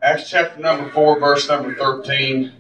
Acts chapter number 4, verse number 13.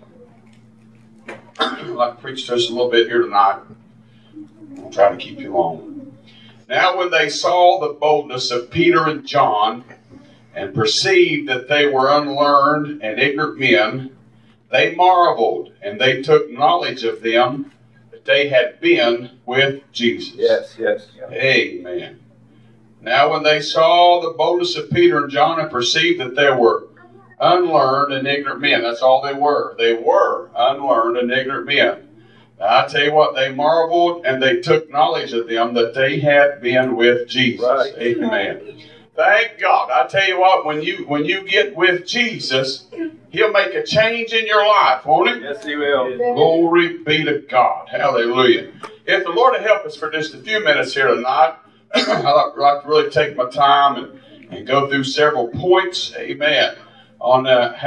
I'd like to preach to us a little bit here tonight. I'll try to keep you long. Now when they saw the boldness of Peter and John, and perceived that they were unlearned and ignorant men, they marveled, and they took knowledge of them that they had been with Jesus. Yes. Amen. Now when they saw the boldness of Peter and John and perceived that they were unlearned and ignorant men, that's all they were. They were unlearned and ignorant men. Now, I tell you what, they marveled and they took knowledge of them that they had been with Jesus. Right. Amen. Thank God. I tell you what, when you get with Jesus, He'll make a change in your life, won't He? Yes, He will. Glory be to God. Hallelujah. If the Lord will help us for just a few minutes here tonight, I'd like to really take my time and go through several points, amen, on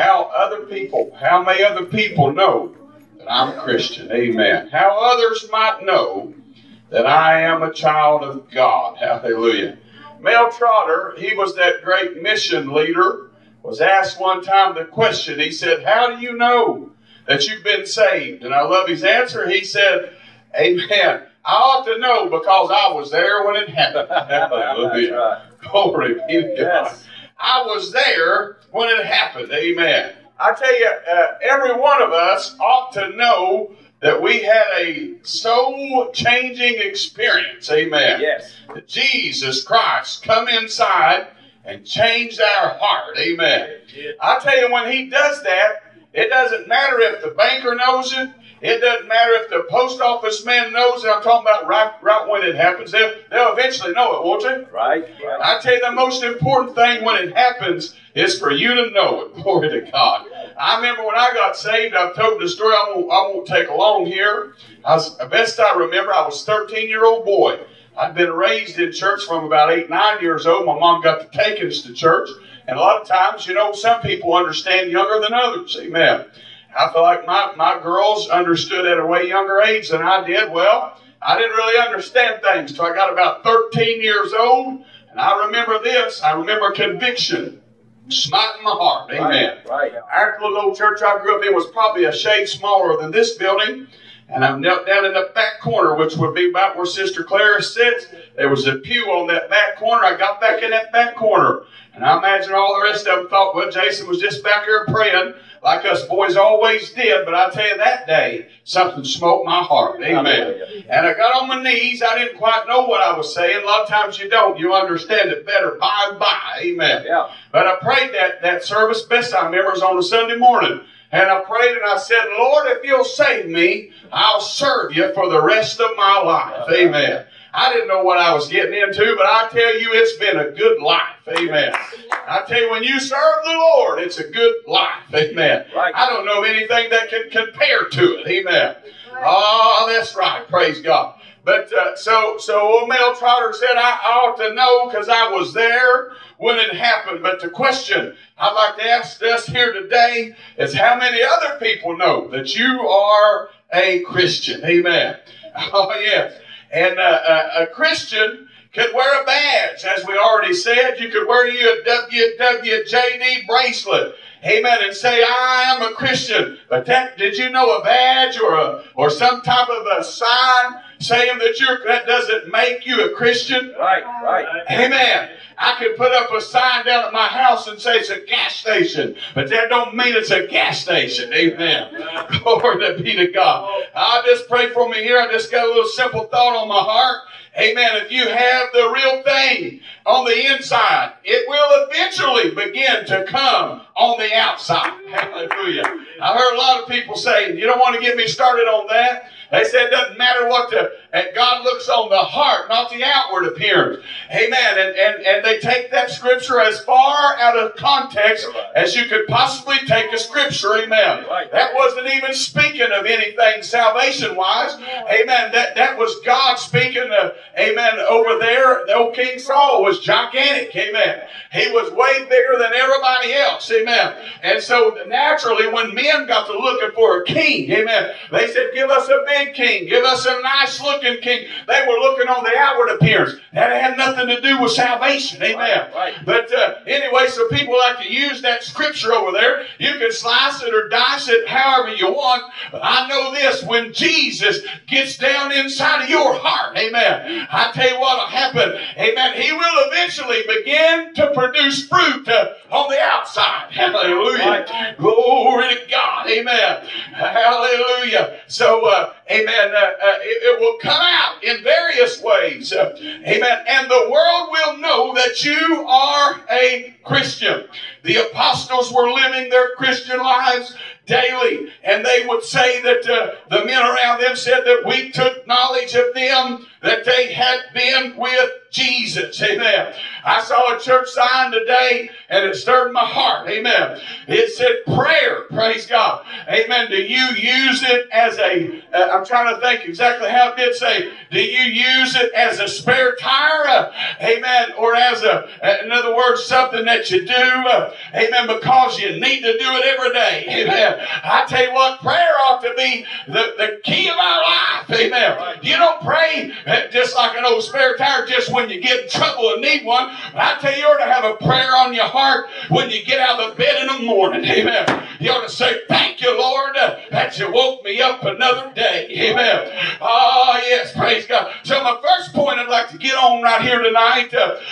how may other people know that I'm a Christian, amen. How others might know that I am a child of God, hallelujah. Mel Trotter, he was that great mission leader, was asked one time the question, he said, how do you know that you've been saved? And I love his answer. He said, amen, I ought to know because I was there when it happened. Hallelujah. Right. Glory be to God. Yes. I was there when it happened. Amen. I tell you, every one of us ought to know that we had a soul-changing experience. Amen. Yes. That Jesus Christ come inside and changed our heart. Amen. I tell you, when He does that, it doesn't matter if the banker knows it. It doesn't matter if the post office man knows it. I'm talking about right when it happens. They'll eventually know it, won't they? Right. I tell you, the most important thing when it happens is for you to know it. Glory to God. I remember when I got saved, I've told the story. I won't take long here. Best I remember, I was a 13-year-old boy. I'd been raised in church from about 8, 9 years old. My mom got to take us to church. And a lot of times, some people understand younger than others. Amen. I feel like my girls understood at a way younger age than I did. Well, I didn't really understand things until I got about 13 years old. And I remember this. I remember conviction smiting my heart. Amen. Right. Our little old church I grew up in was probably a shade smaller than this building. And I knelt down in the back corner, which would be about where Sister Clara sits. There was a pew on that back corner. I got back in that back corner. And I imagine all the rest of them thought, well, Jason was just back here praying like us boys always did. But I tell you, that day, something smote my heart. Amen. And I got on my knees. I didn't quite know what I was saying. A lot of times you don't. You understand it better by and by. Amen. Yeah. But I prayed that service, best I remember, was on a Sunday morning. And I prayed and I said, Lord, if you'll save me, I'll serve you for the rest of my life. Amen. I didn't know what I was getting into, but I tell you, it's been a good life. Amen. I tell you, when you serve the Lord, it's a good life. Amen. Right. I don't know of anything that can compare to it. Amen. Oh, that's right. Praise God. But so old Mel Trotter said, I ought to know because I was there when it happened. But the question I'd like to ask us here today is how many other people know that you are a Christian? Amen. Oh, yes. And a Christian could wear a badge, as we already said. You could wear you a WWJD bracelet. Amen. And say, I am a Christian. But did you know a badge or some type of a sign saying that doesn't make you a Christian? Right. Amen. I could put up a sign down at my house and say it's a gas station, but that don't mean it's a gas station. Amen. Glory be to God. I just pray for me here. I just got a little simple thought on my heart. Amen. If you have the real thing on the inside, it will eventually begin to come on the outside. Hallelujah. I heard a lot of people say, you don't want to get me started on that. They said it doesn't matter God looks on the heart, not the outward appearance. Amen. And they take that scripture as far out of context as you could possibly take a scripture. Amen. That wasn't even speaking of anything salvation-wise. Amen. That was God speaking, amen, over there. The old King Saul was gigantic. Amen. He was way bigger than everybody else. Amen. And so naturally, when men got to looking for a king, amen, they said, give us a big king. Give us a nice looking looking king. They were looking on the outward appearance. That had nothing to do with salvation. Amen. Right. But anyway, so people like to use that scripture over there. You can slice it or dice it however you want. But I know this, when Jesus gets down inside of your heart, amen, I tell you what will happen. Amen. He will eventually begin to produce fruit on the outside. Hallelujah. Right. Glory to God. Amen. Hallelujah. So, amen, it will come out in various ways. Amen. And the world will know that you are a Christian. The apostles were living their Christian lives daily, and they would say that the men around them said that we took knowledge of them, that they had been with Jesus. Amen. I saw a church sign today, and it stirred my heart. Amen. It said prayer. Praise God. Amen. Do you use it as I'm trying to think exactly how it did say, do you use it as a spare tire? Amen. Or as in other words, something that you do. Amen. Because you need to do it every day. Amen. I tell you what, prayer ought to be the key of our life. Amen. You don't pray just like an old spare tire just when you get in trouble and need one. I tell you, you ought to have a prayer on your heart when you get out of bed in the morning. Amen. You ought to say, thank you, Lord, that you woke me up another day. Amen. Oh, yes, praise God. So my first point I'd like to get on right here tonight,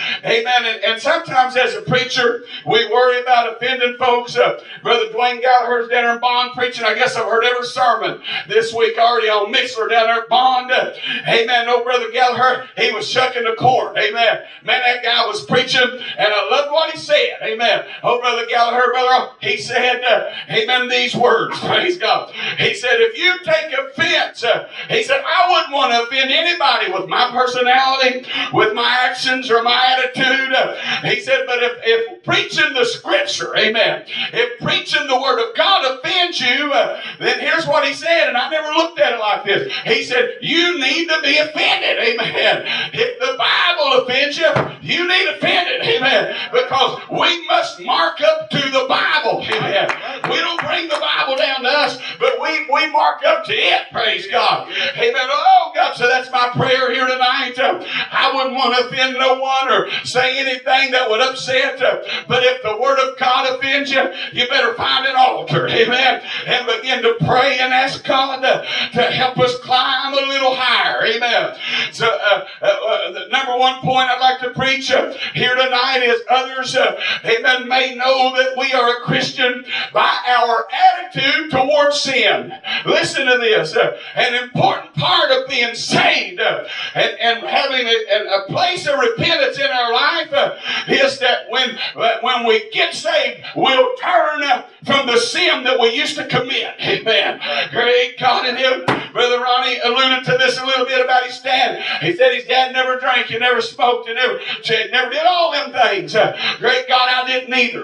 amen, and sometimes as a preacher, we worry about offending folks. Brother Dwayne Gallagher's down there in Bond preaching. I guess I've heard every sermon this week already on Mixler down there at Bond. Amen. No, Brother Gallagher, he was shucking the cord. Amen. Man, that guy was preaching, and I loved what he said. Amen. Oh, Brother Gallagher, brother, he said, amen, these words. Praise God. He said, if you take offense, he said, I wouldn't want to offend anybody with my personality, with my actions, or my attitude. He said, but if preaching the scripture, amen, if preaching the word of God offends you, then here's what he said, and I never looked at it like this. He said, you need to be offended. Amen. If the Bible offends you, you need offended. Amen. Because we must mark up to the Bible. Amen. We don't bring the Bible down to us, but we mark up to it. Praise God. Amen. Oh, God, so that's my prayer here tonight. I wouldn't want to offend no one or say anything that would upset. But if the Word of God offends you, you better find an altar. Amen. And begin to pray and ask God to help us climb a little higher. Amen. So the number one point I'd like to preach here tonight is others, amen, may know that we are a Christian by our attitude towards sin. Listen to this. An important part of being saved and having a place of repentance in our life is that when we get saved, we'll turn from the sin that we used to commit. Amen. Great God in heaven. Brother Ronnie alluded to this a little bit about his dad. He said his dad never drank, he never smoked, he never did all them things. Great God, I didn't either.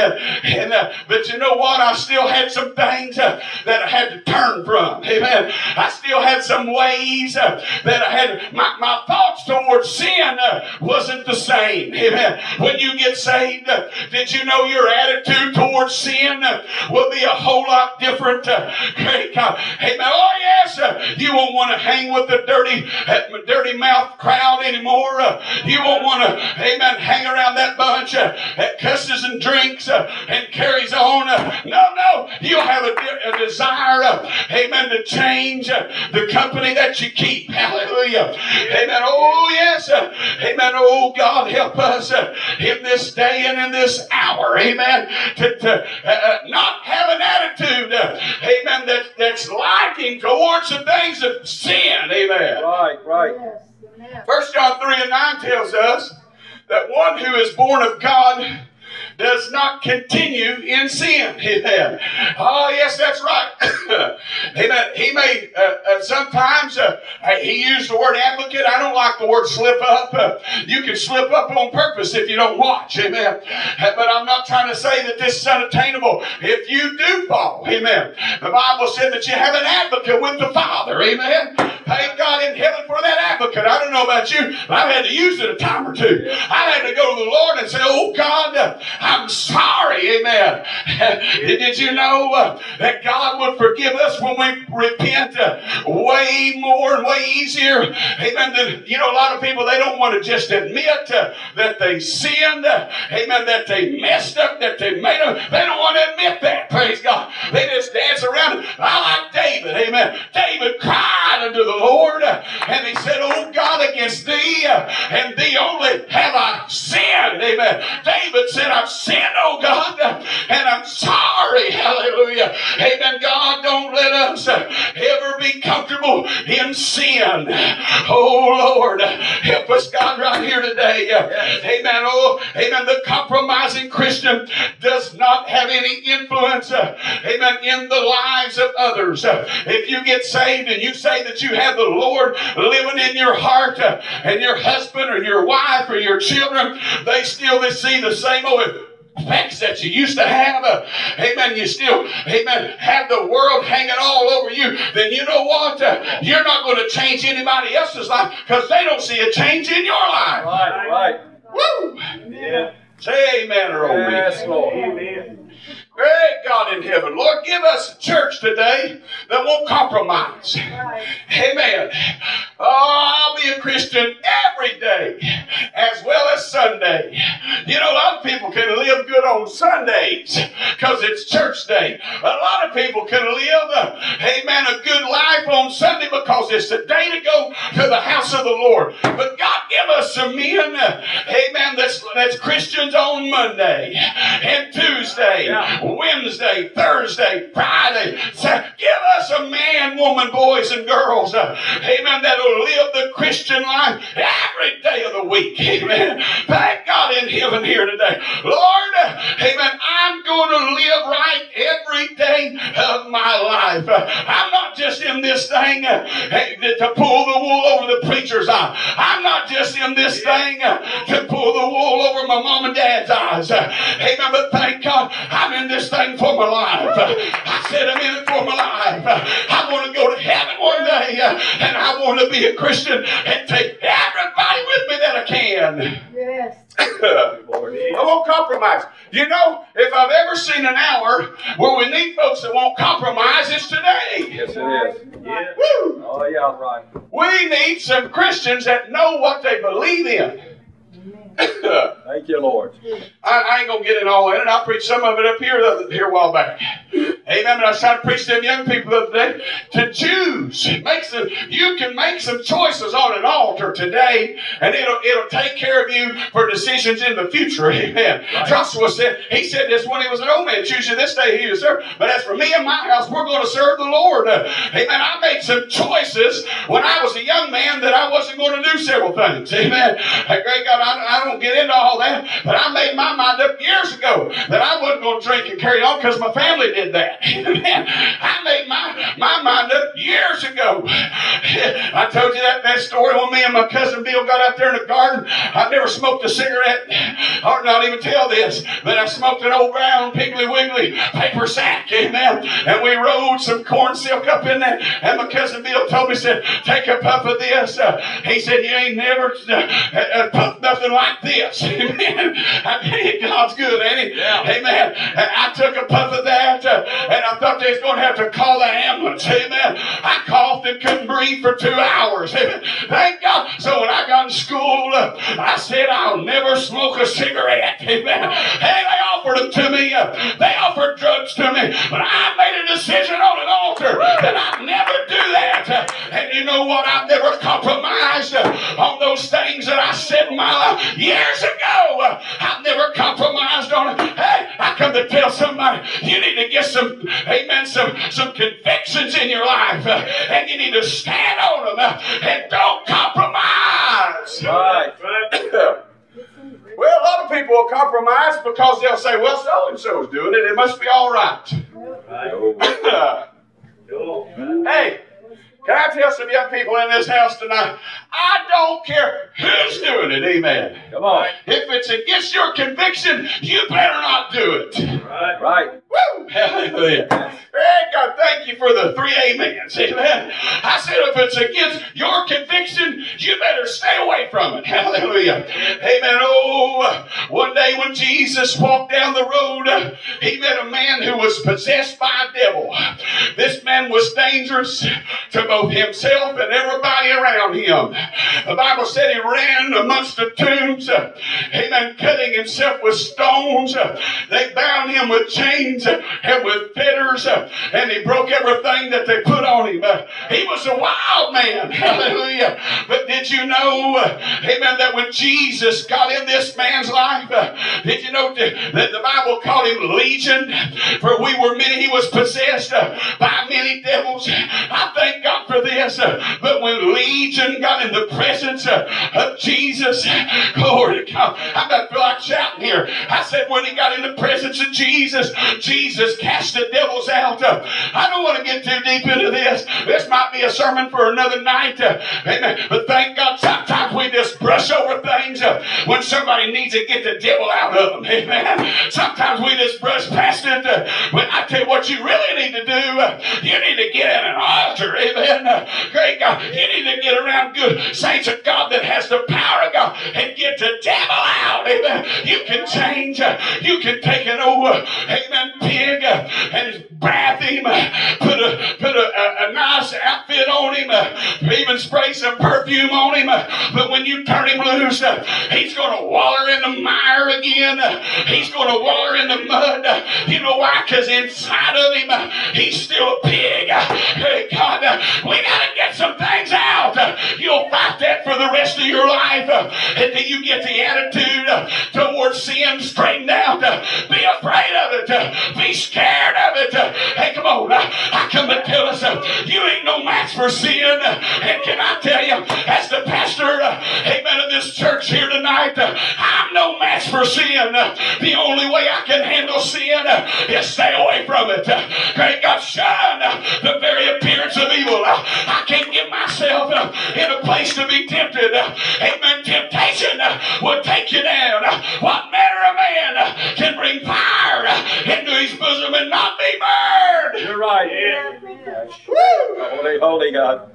Amen. But you know what? I still had some things that I had to turn from. Amen. I still had some ways that I had. My thoughts towards sin wasn't the same. Amen. When you get saved, did you know your attitude towards sin will be a whole lot different? Great God. Amen. Oh, yes. You won't want to hang with the dirty mouth crowd anymore. You won't want to, amen, hang around that bunch that cusses and drinks and carries on. No. You'll have a desire, amen, to change the company that you keep. Hallelujah. Amen. Oh, yes. Amen. Oh, God, help us in this day and in this hour, amen, to not have an attitude, amen, that's liking towards the things of sin. Amen. Right. Yes. 1 John 3:9 tells us that one who is born of God does not continue in sin. Amen. Oh, yes, that's right. Amen. He may, sometimes, he used the word advocate. I don't like the word slip up. You can slip up on purpose if you don't watch. Amen. But I'm not trying to say that this is unattainable. If you do fall, amen. The Bible said that you have an advocate with the Father. Amen. Thank God in heaven for that advocate. I don't know about you, but I've had to use it a time or two. I had to go to the Lord and say, oh, God, I'm sorry. Amen. Did you know that God would forgive us when we repent way more and way easier. Amen. A lot of people, they don't want to just admit that they sinned. Amen. That they messed up, that they made them. They don't want to admit that. Praise God. They just dance around it. I like David. Amen. David cried unto the Lord, and he said, "Oh God, against thee and thee only have I sinned." Amen. David said, "I've sinned, oh God, and I'm sorry." Hallelujah. Amen. God, don't let us ever be comfortable in sin. Oh Lord, help us, God, right here today. Amen. Oh, amen. The compromising Christian does not have any influence, amen, in the lives of others. If you get saved and you say that you have the Lord living in your heart, and your husband or your wife or your children, they still see the same old effects that you used to have. Amen. You still, amen, have the world hanging all over you. Then you know what? You're not going to change anybody else's life because they don't see a change in your life. Right. Woo! Yeah. Say amen or oh me. Yes, Lord. Amen. Great God in heaven, Lord, give us a church today that won't compromise. Amen. Oh, I'll be a Christian every day as well as Sunday. A lot of people can live good on Sundays because it's church day. A lot of people can live, amen, a good life on Sunday because it's the day to go to the house of the Lord. But God, give us some men, amen, that's Christians on Monday and Tuesday. Yeah. Wednesday, Thursday, Friday. Give us a man, woman, boys, and girls, amen, that will live the Christian life every day of the week. Amen. Thank God in heaven here today. Lord, amen, I'm going to live right every day of my life. I'm not just in this thing to pull the wool over the preacher's eye. I'm not just in this thing to pull the wool over my mom and dad's eyes. Amen. But thank God I'm in this thing for my life. I said I'm in it for my life. I want to go to heaven one day, and I want to be a Christian and take everybody with me that I can. Yes. I won't compromise. If I've ever seen an hour where we need folks that won't compromise, it's today. Yes, it is. Yeah. Woo! Oh, yeah, right. We need some Christians that know what they believe in. Thank you, Lord. I ain't going to get in all in it. I preached some of it up here a while back. Amen. But I was trying to preach to them young people the other day to choose. You can make some choices on an altar today, and it'll take care of you for decisions in the future. Amen. Right. Joshua said, he said this when he was an old man, choose you this day who you serve. But as for me and my house, we're going to serve the Lord. Amen. I made some choices when I was a young man that I wasn't going to do several things. Amen. Great God, I don't get into all that, but I made my mind up years ago that I wasn't going to drink and carry on because my family did that. I made my mind up years ago. I told you that story when me and my cousin Bill got out there in the garden. I've never smoked a cigarette. I ought not even tell this, but I smoked an old brown Piggly Wiggly paper sack. Amen. And we rolled some corn silk up in there. And my cousin Bill told me, said, take a puff of this. He said, you ain't never puffed nothing like this. Amen. I tell you, God's good, ain't he? Yeah. Amen. I took a puff of that, and I thought they was going to have to call the ambulance. Amen. I coughed and couldn't breathe for 2 hours. Amen. Thank God. So when I got in school, I said, I'll never smoke a cigarette. Amen. Hey, they offered them to me. They offered drugs to me. But I made a decision on an altar that I'd never do that. And you know what? I've never compromised on those things that I said in my life years ago. I've never compromised on it. Hey, I come to tell somebody, you need to get some convictions in your life. And you need to stand on them. And don't compromise. Right. Well, a lot of people will compromise because they'll say, well, so-and-so is doing it. It must be all right. Hey, can I tell some young people in this house tonight? I don't care who's doing it, amen. Come on. If it's against your conviction, you better not do it. Right. Woo! Hallelujah. Hey, God, thank you for the 3 amens. Amen. I said, if it's against your conviction, you better stay away from it. Hallelujah. Amen. Oh, one day when Jesus walked down the road, he met a man who was possessed by a devil. This man was dangerous to both himself and everybody around him. The Bible said he ran amongst the tombs, amen, cutting himself with stones. They bound him with chains and with fetters, and he broke everything that they put on him. He was a wild man. Hallelujah. But did you know, amen, that when Jesus got in this man's life, did you know that the Bible called him Legion? For we were many. He was possessed by many devils. I thank God for this. But when Legion got in the presence of Jesus, glory to God, I don't feel like shouting here. I said when he got in the presence of Jesus, Jesus cast the devils out. I don't want to get too deep into this. This might be a sermon for another night. Amen. But thank God sometimes we just brush over things when somebody needs to get the devil out of them. Amen. Sometimes we just brush past it. When I tell you what you really need to do, you need to get in an altar. Amen. Great God. You need to get around good saints of God that has the power of God and get the devil out. Amen. You can change. You can take an old, amen, pig and bath him, put a nice outfit on him, even spray some perfume on him. But when you turn him loose, he's going to waller in the mire again. He's going to waller in the mud. You know why? Because inside of him, he's still a pig. Hey, God, we got to get some things out. You'll fight that for the rest of your life until you get the attitude towards sin straightened out. Be afraid of it. Be scared of it. Hey, come on. I come to tell us you ain't no match for sin. And can I tell you, as the pastor, amen, of this church here tonight, I'm no match for sin. The only way I can handle sin is stay away from it. Great God, shun the very appearance of evil. I can't get myself in a place to be tempted. Amen. Temptation will take you down. What manner of man can bring fire into his bosom and not be burned? You're right. Yeah. Holy, holy God.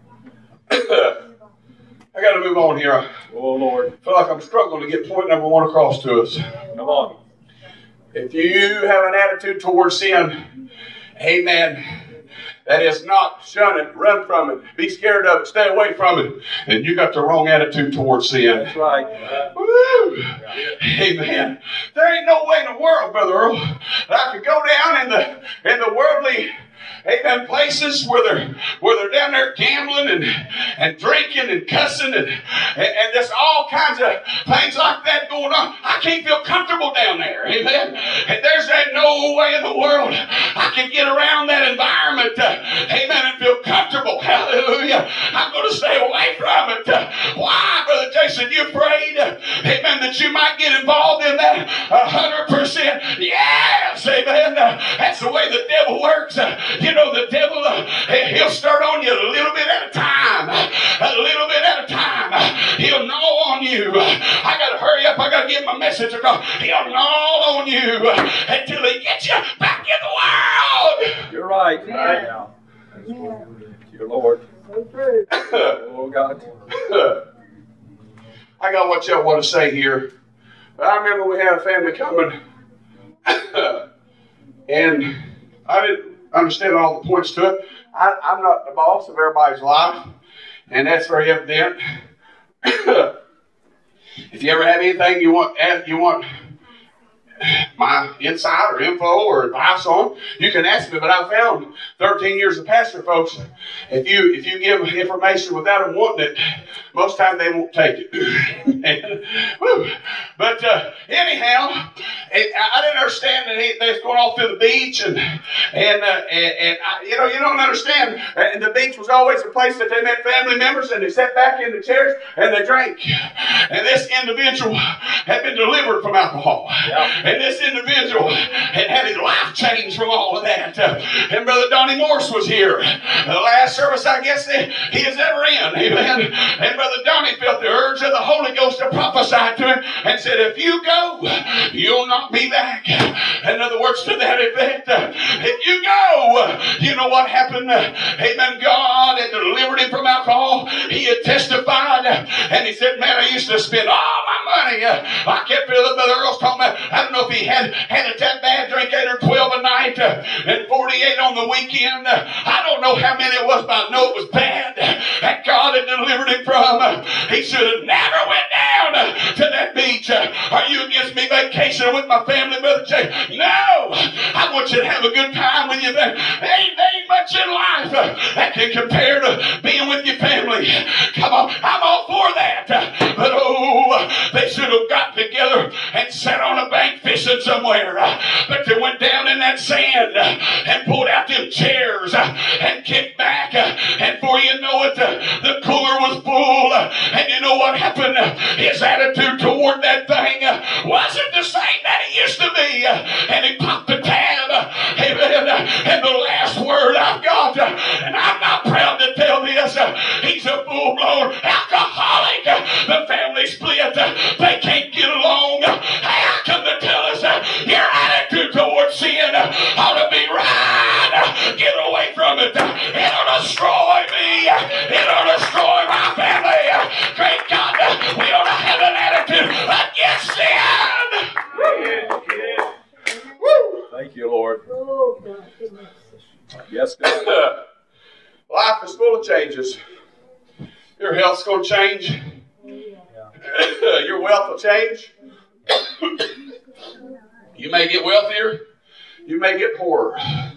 I got to move on here. Oh, Lord. I feel like I'm struggling to get point number 1 across to us. Come on. If you have an attitude towards sin, amen, that is not shun it, run from it, be scared of it, stay away from it, and you got the wrong attitude towards sin. That's right. Woo. Amen. There ain't no way in the world, Brother Earl, that I could go down in the worldly, amen, places where they're down there gambling and drinking and cussing and there's all kinds of things like that going on. I can't feel comfortable down there. Amen. And there's no way in the world I can get around that environment. Amen. And feel comfortable. Hallelujah. I'm going to stay away from it. Why, Brother Jason? You afraid? Amen. That you might get involved in that 100%. Yes. Amen. That's the way the devil works. You know, the devil, he'll start on you a little bit at a time. A little bit at a time. He'll gnaw on you. I got to hurry up. I got to get my message across. He'll gnaw on you until he gets you back in the world. You're right. Yeah. Dear Lord. Oh, God. I got what y'all want to say here. I remember we had a family coming. And I didn't understand all the points to it. I'm not the boss of everybody's life, and that's very evident. If you ever have anything you want my insight or info or advice on, you can ask me. But I found 13 years of pastor, folks, if you give information without them wanting it, most times they won't take it. But anyhow, I didn't understand that they was going off to the beach and you don't understand. And the beach was always a place that they met family members and they sat back in the chairs and they drank. And this individual had been delivered from alcohol. Yeah. And this individual had had his life changed from all of that. And Brother Donnie Morse was here. The last service, I guess, he is ever in. Amen. And Brother Donnie felt the urge of the Holy Ghost to prophesy to him and said, if you go, you'll not be back. In other words, to that effect, if you go, you know what happened? Amen. God had delivered him from alcohol. He had testified, and he said, man, I used to spend all my money. I kept feeling the girls talking about, I don't know if he had it that bad, drink 8 or 12 a night, and 48 on the weekend. I don't know how many it was, but I know it was bad that God had delivered him from. He should have never went down to that beach. Are you against me vacationing with my family, Brother Jay? No! I want you to have a good time with your family. There ain't much in life that can compare to being with your family. Come on, I'm all for that. But they should have got together and sat on a bank fishing somewhere. But they went down in that sand and pulled out them chairs and kicked back. And before you know it, the cooler was full. And you know what happened? His attitude toward that thing wasn't the same that it used to be. And he popped the tab. Amen. And the last word I've got, and I'm not proud to tell this, he's a full-blown alcoholic. The family split. They can't get along. How come to tell us your attitude towards sin ought to be right? Get away from it. It'll destroy me. It'll destroy my family. Great God, we ought to have an attitude against sin. Woo. Thank you, Lord. Yes, God. Life is full of changes. Your health's going to change. Your wealth will change. You may get wealthier. You may get poorer.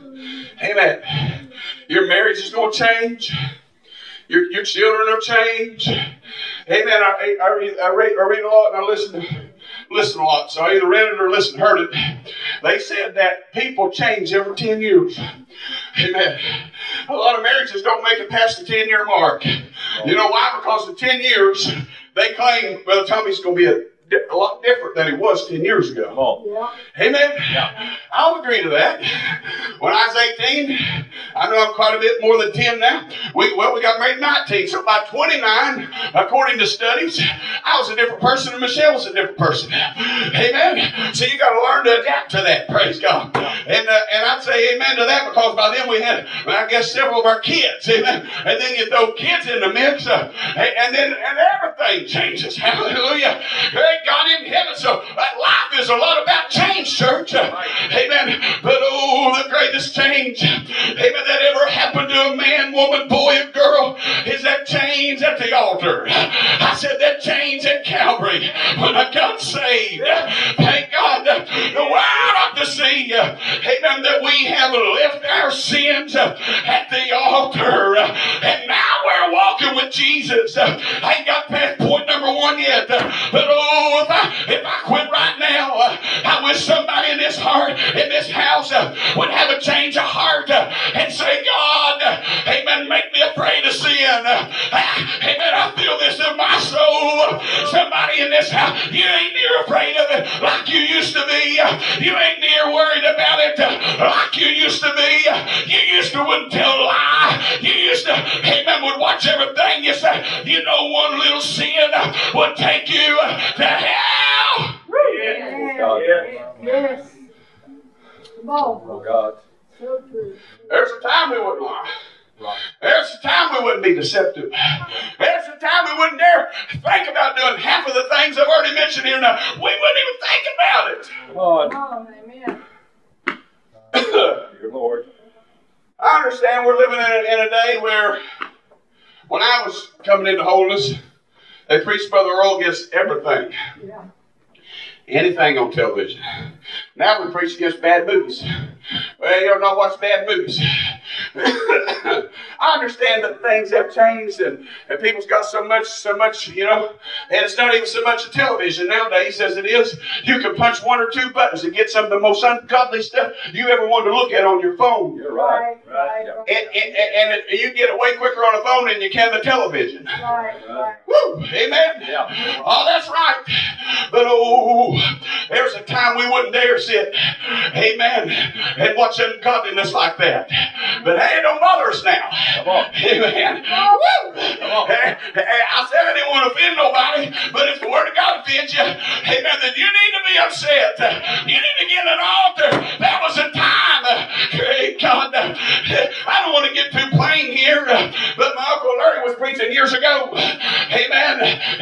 Amen. Your marriage is going to change. Your children will change. Amen. I read a lot and I listen a lot. So I either read it or heard it. They said that people change every 10 years. Amen. A lot of marriages don't make it past the 10-year mark. You know why? Because in 10 years, they claim Brother Tommy's going to be a lot different than he was 10 years ago. Yeah. Amen. Yeah. I'll agree to that. When I was 18, I know I'm quite a bit more than 10 now. We got married at 19. So by 29, according to studies, I was a different person and Michelle was a different person. Amen. So you got to learn to adapt to that. Praise God. And I'd say amen to that because by then we had, I guess, several of our kids. Amen. And then you throw kids in the mix, and everything changes. Hallelujah. Great God in heaven. So life is a lot about change, church. Amen. But the greatest change, amen, that ever happened to a man, woman, boy, and girl is that change at the altar. I said that change at Calvary when I got saved. Thank God. The world ought to see, amen, that we have left our sins at the altar. And now we're walking with Jesus. I ain't got past point number 1 yet. But if I quit right now, I wish somebody in this house would have a change of heart and say, God, amen, make me afraid of sin. Amen, I feel this in my soul. Somebody in this house, you ain't near afraid of it like you used to be. You ain't near worried about it like you used to be. You used to wouldn't tell a lie. You used to, amen, would watch everything you say. You know, one little sin would take you to hell. Yes. Oh, God. So true. There's a time we wouldn't lie. There's a time we wouldn't be deceptive. There's a time we wouldn't dare think about doing half of the things I've already mentioned here now. We wouldn't even think about it. Oh, amen. Dear Lord. I understand we're living in a day where when I was coming into holiness, they preached Brother Earl against everything. Yeah. Anything on television. Now we preach against bad movies. Well, you don't know what's bad movies. I understand that things have changed and people's got so much, you know, and it's not even so much a television nowadays as it is. You can punch 1 or 2 buttons and get some of the most ungodly stuff you ever wanted to look at on your phone. You're right. And you get it way quicker on the phone than you can the television. Right. Woo, amen. Yeah. Oh, that's right. But there's a time we wouldn't dare sit, amen, and watch ungodliness like that. But hey, it don't bother us now. Come on. Amen. Woo. Come on. I said I didn't want to offend nobody, but if the Word of God offends you, amen, then you need to be upset. You need to get an altar. That was a time, great God,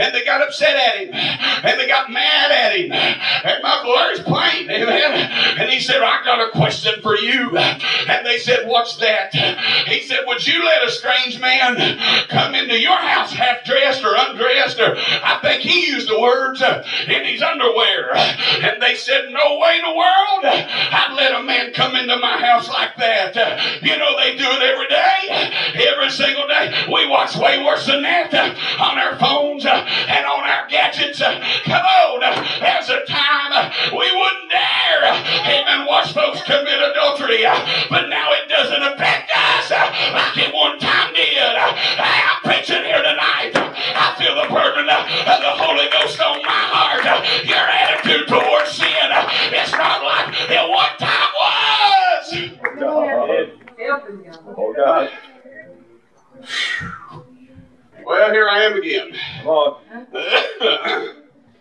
and they got upset at him, and they got mad at him. And Uncle Larry's playing, amen. And he said, I got a question for you. And they said, what's that? He said, would you let a strange man come into your house half-dressed or undressed, or I think he used the words, in his underwear? And they said, no way in the world I'd let a man come into my house like that. You know, they do it every day, every single day. We watch way worse than that on our phones and on our gadgets. Come on, there's a time we wouldn't dare, amen, watch folks commit adultery, but now it doesn't affect us like it one time did. I'm preaching here tonight. I feel the burden of the Holy Ghost on my heart. Your attitude towards sin, it's not like it one time was. Oh, God. Well, here I am again. Come on.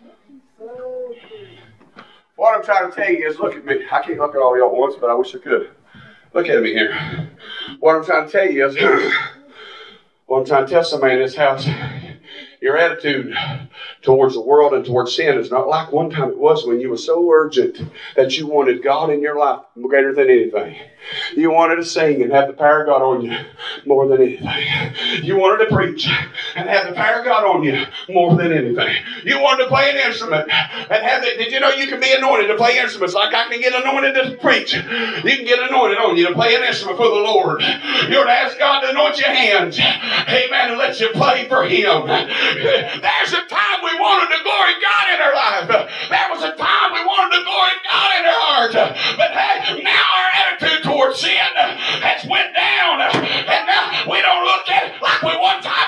What I'm trying to tell you is, look at me. I can't look at all y'all at once, but I wish I could. Look at me here. What I'm trying to tell you is, what I'm trying to tell somebody in this house, your attitude towards the world and towards sin is not like one time it was when you were so urgent that you wanted God in your life greater than anything. You wanted to sing and have the power of God on you more than anything. You wanted to preach and have the power of God on you more than anything. You wanted to play an instrument and have the, did you know you can be anointed to play instruments like I can get anointed to preach? You can get anointed on you to play an instrument for the Lord. You're to ask God to anoint your hands, amen, and let you play for Him. There's a time we wanted to glory God in our life. There was a time we wanted to glory God in our heart. But hey, now our attitude towards sin has went down, and now we don't look at it like we one time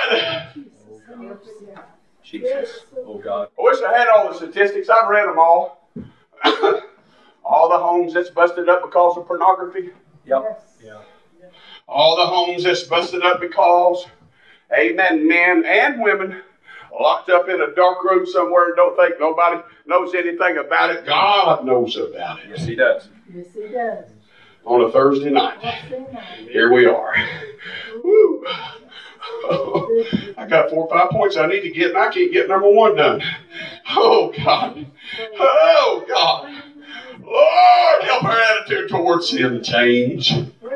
did. Jesus. Oh, God. I wish I had all the statistics. I've read them all. All the homes that's busted up because of pornography. Yep. Yeah. All the homes that's busted up because, amen, men and women locked up in a dark room somewhere and don't think nobody knows anything about it. God knows about it. Yes, He does. Yes, He does. On a Thursday night. Here we are. Woo. I got 4 or 5 points I need to get, and I can't get number 1 done. Oh, God. Oh, God. Lord, help our attitude towards sin change.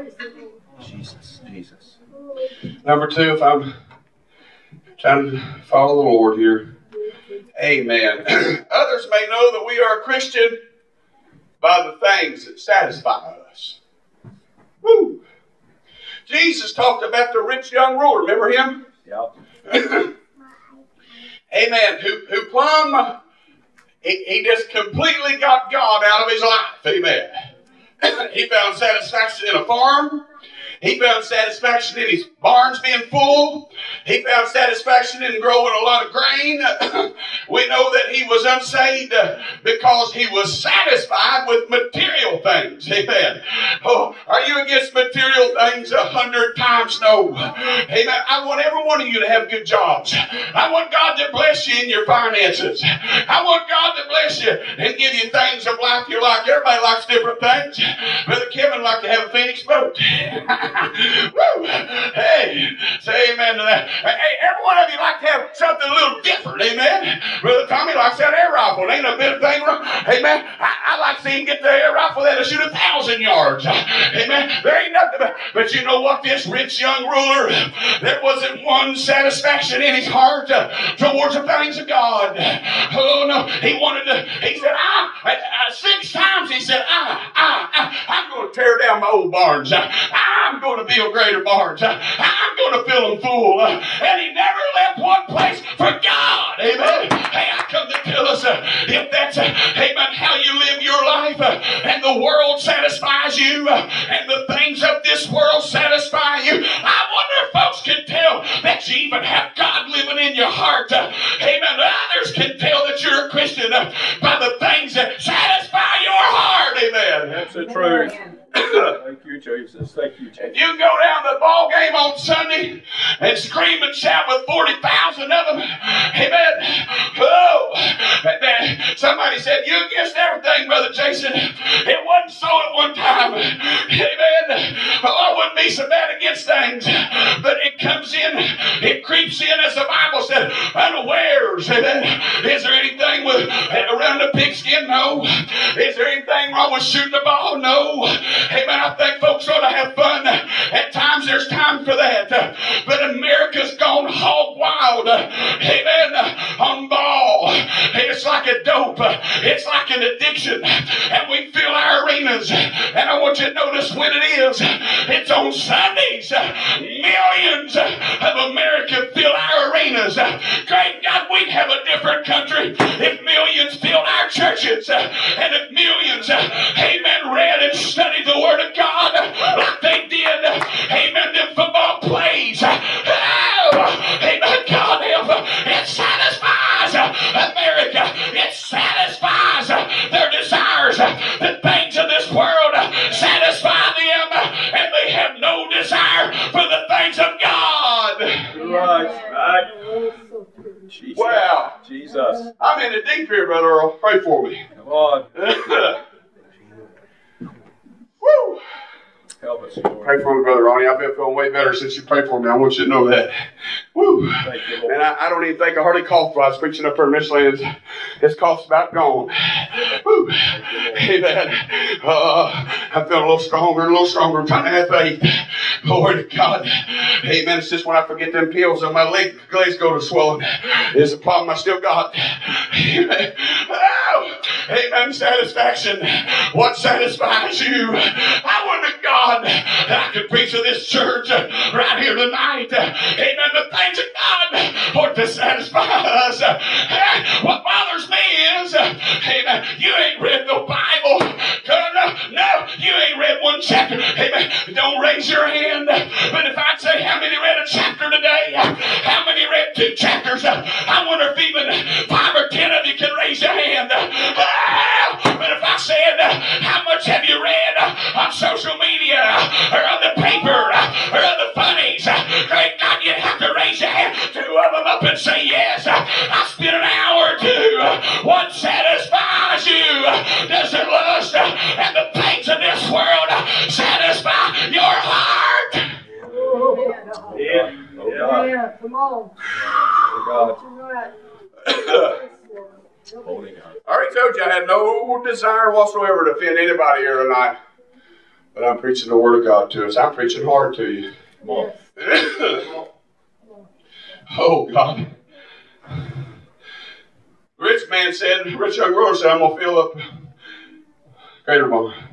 Jesus. Number 2, if I'm trying to follow the Lord here. Amen. Others may know that we are a Christian by the things that satisfy us. Woo. Jesus talked about the rich young ruler. Remember him? Yep. Amen. Who plumb, he just completely got God out of his life. Amen. He found satisfaction in a farm. He found satisfaction in his barns being full. He found satisfaction in growing a lot of grain. We know that he was unsaved because he was satisfied with material things. Amen. Oh, are you against material things? 100 times no. Amen. I want every one of you to have good jobs. I want God to bless you in your finances. I want God to bless you and give you things of life you like. Everybody likes different things. Brother Kevin liked to have a Phoenix boat. Woo. Hey, say amen to that. Hey, every one of you like to have something a little different, amen. Brother Tommy likes that air rifle. Ain't a bit of thing wrong. Amen. I like to see him get the air rifle that'll shoot 1,000 yards. Amen. There ain't nothing but you know what? This rich young ruler, there wasn't one satisfaction in his heart towards the things of God. Oh no, he wanted to, he said, 6 times he said, I'm going to tear down my old barns. I'm going to build greater barns. I'm going to fill them full. And he never left one place for God. Amen. Hey, I come to tell us if that's, amen, how you live your life and the world satisfies you and the things of this world satisfy you, I wonder if folks can tell that you even have God living in your heart. Amen. Others can tell that you're a Christian by the things that satisfy your heart. Amen. That's the truth. Thank you, Jesus. Thank you, Jesus. If you go down to the ball game on Sunday and scream and shout with 40,000 of them, amen. Oh, somebody said, you against everything, Brother Jason. It wasn't so at one time. Amen. Oh, I wouldn't be be so bad against things, but it comes in, it creeps in, as the Bible said, unawares. Is there anything around the pigskin? No. Is there anything wrong with shooting the ball? No. Amen. I think folks ought to have fun. At times there's time for that. But America's gone hog wild. Amen. On ball. It's like a dope. It's like an addiction. And we fill our arenas. And I want you to notice when it is. It's on Sundays. Millions of America fill our arenas. Great God, we'd have a different country if millions filled our churches. And if millions, amen, read and studied the Word of God like they did, amen, them football plays. Oh, amen, God help. It satisfies America. It satisfies their desires. The things of this world satisfy them, and they have no desire for the things of God. Right. Jesus. Wow. Jesus. I'm in the deep here, Brother Earl. Pray for me. Come on. Woo! Help us, Lord. Pray for me, Brother Ronnie. I've been feeling way better since you prayed for me. I want you to know that. Woo! Thank you, Lord. And I don't even think I hardly coughed while I was preaching up here in Midlands. This cough's about gone. Woo! Amen. I'm feeling a little stronger. I'm trying to have faith. Glory to God. Amen. It's just when I forget them pills and my legs go to swelling. Is a problem I still got. Amen. Oh, amen. Satisfaction. What satisfies you? I wonder, God, that I could preach to this church right here tonight. Amen. The things of God ought to satisfy us. What bothers me is, amen, you ain't read the Bible. No, you ain't read one chapter. Amen. Don't raise your hand. But if I'd say how many read a chapter today, how many read 2 chapters, I wonder if even 5 or 10 of you can raise your hand. But if I said, how much have you read on social media or on the paper or on the funnies? Great God, you'd have to raise your hand. 2 of them up and say, yes, I spent an hour or 2. What satisfies you? Does the lust and the things of this world satisfy your heart? Yeah. Oh, God. Yeah, come on. Oh, That's right. God. Holy God. I already told you I had no desire whatsoever to offend anybody here tonight. But I'm preaching the Word of God to us. I'm preaching hard to you. Come on. Oh, God. Rich young ruler said, I'm going to fill up greater.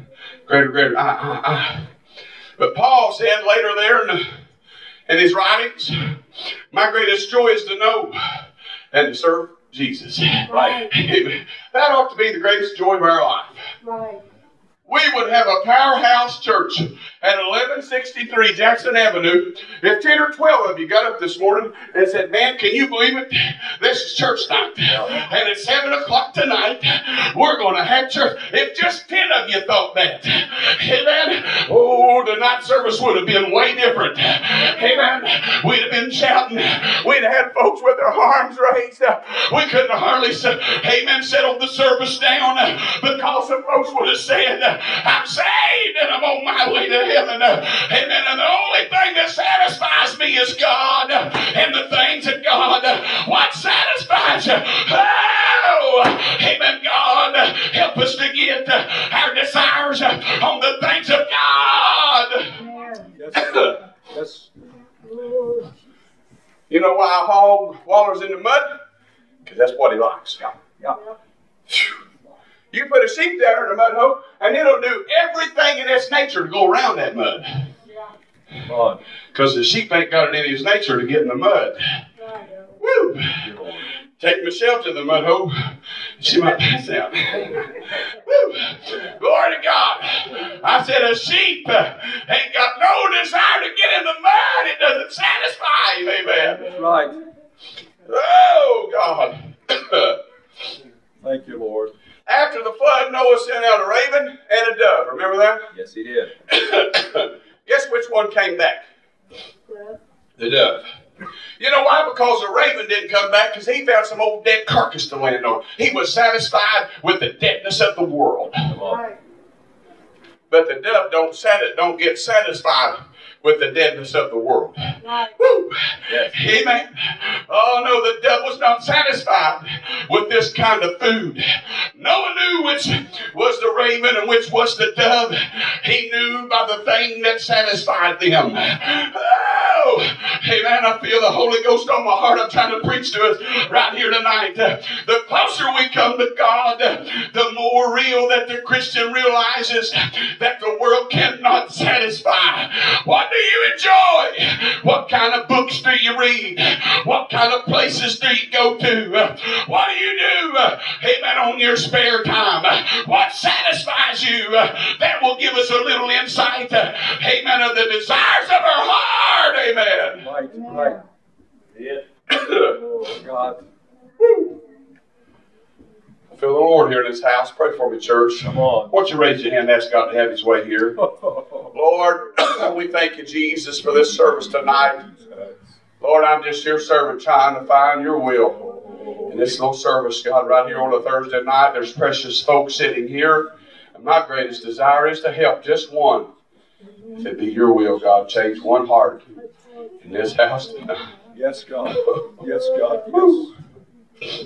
But Paul said later there in his writings, my greatest joy is to know and to serve Jesus. Right. That ought to be the greatest joy of our life. Right. We would have a powerhouse church at 1163 Jackson Avenue. If 10 or 12 of you got up this morning and said, man, can you believe it? This is church night. And at 7 o'clock tonight, we're going to have church. If just 10 of you thought that, amen, oh, the night service would have been way different. Amen. We'd have been shouting. We'd have had folks with their arms raised. We couldn't hardly, amen, settle the service down because some folks would have said, I'm saved and I'm on my way to heaven. Amen. And the only thing that satisfies me is God and the things of God. What satisfies you? Oh, amen. God, help us to get our desires on the things of God. Yes. Yes. You know why a hog wallers in the mud? Because that's what he likes. Yeah. You put a sheep down in a mud hole, and it'll do everything in its nature to go around that mud. Come on. Because the sheep ain't got it in his nature to get in the mud. Woo! Take Michelle to the mud hole. She might pass out. Woo! Glory to God. I said a sheep ain't got no desire to get in the mud. It doesn't satisfy him. Amen. That's right. Oh, God. Thank you, Lord. After the flood, Noah sent out a raven and a dove. Remember that? Yes, he did. Guess which one came back? Yeah. The dove. You know why? Because the raven didn't come back because he found some old dead carcass to land on. He was satisfied with the deadness of the world. Come on. Right. But the dove don't get satisfied with the deadness of the world. Right. Woo. Yes. Amen. Oh no, the devil's not satisfied with this kind of food. Noah knew which was the raven and which was the dove. He knew by the thing that satisfied them. Oh, amen. I feel the Holy Ghost on my heart. I'm trying to preach to us right here tonight. The closer we come to God, the more real that the Christian realizes that the world cannot satisfy. What do you enjoy? What kind of books do you read? What kind of places do you go to? What do you do, amen, on your spare time? What satisfies you? That will give us a little insight, amen, of the desires of our heart, amen. Right. Yeah. God. I feel the Lord here in this house. Pray for me, church. Come on. Why don't you raise your hand and ask God to have His way here? Lord, we thank you, Jesus, for this service tonight. Lord, I'm just your servant trying to find your will in this little service, God, right here on a Thursday night. There's precious folks sitting here. And my greatest desire is to help just one. If it be your will, God, change one heart in this house tonight. Yes, God. Yes, God. Yes.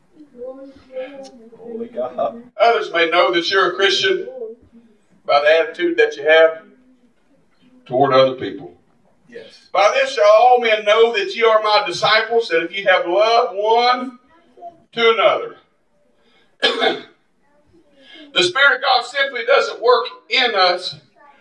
Holy God. Others may know that you're a Christian by the attitude that you have toward other people. Yes. By this shall all men know that ye are my disciples, that if ye have loved one to another. The Spirit of God simply doesn't work in us,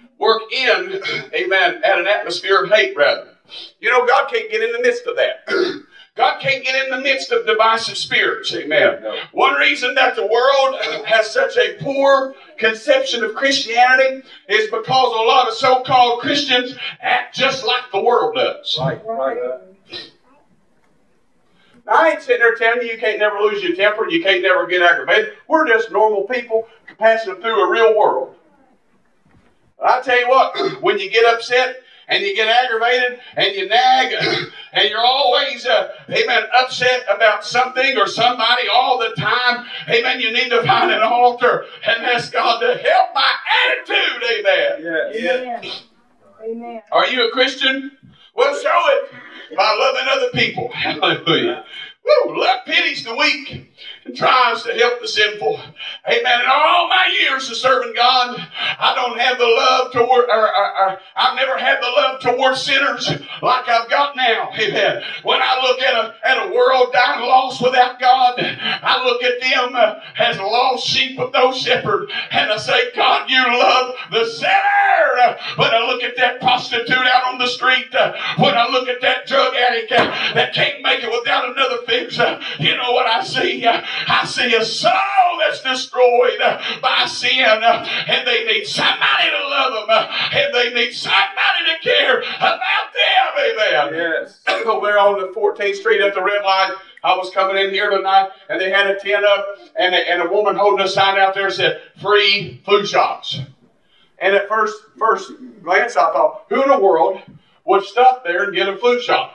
amen, at an atmosphere of hate, rather. You know, God can't get in the midst of that. God can't get in the midst of divisive spirits, amen. No. One reason that the world has such a poor conception of Christianity is because a lot of so-called Christians act just like the world does. Right. Now, I ain't sitting there telling you can't never lose your temper, you can't never get aggravated. We're just normal people passing through a real world. But I tell you what, when you get upset and you get aggravated and you nag and you're always, amen, upset about something or somebody all the time, amen, you need to find an altar and ask God to help my attitude, amen. Yes. Amen. Are you a Christian? Well, show it by loving other people. Hallelujah. Woo, love pities the weak and tries to help the sinful. Amen. In all my years of serving God, I don't have the love toward, I've never had the love toward sinners like I've got now. Amen. When I look at a world dying lost without God, I look at them as lost sheep with no shepherd, and I say, God, you love the sinner. When I look at that prostitute out on the street, when I look at that drug addict that can't make it without another fix, you know what I see? I see a soul that's destroyed by sin, and they need somebody to love them, and they need somebody to care about them. Amen. Yes. Over there on the 14th Street at the red light, I was coming in here tonight, and they had a tent up, and a woman holding a sign out there said, "Free flu shots." And at first glance, I thought, who in the world would stop there and get a flu shot?